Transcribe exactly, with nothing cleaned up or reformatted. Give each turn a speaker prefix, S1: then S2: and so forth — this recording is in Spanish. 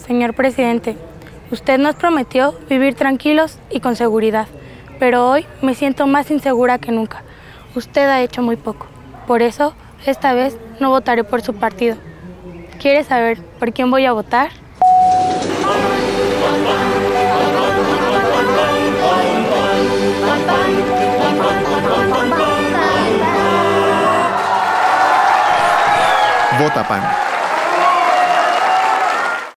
S1: Señor presidente, usted nos prometió vivir tranquilos y con seguridad, pero hoy me siento más insegura que nunca. Usted ha hecho muy poco. Por eso, esta vez no votaré por su partido. ¿Quiere saber por quién voy a votar?
S2: Vota P A N.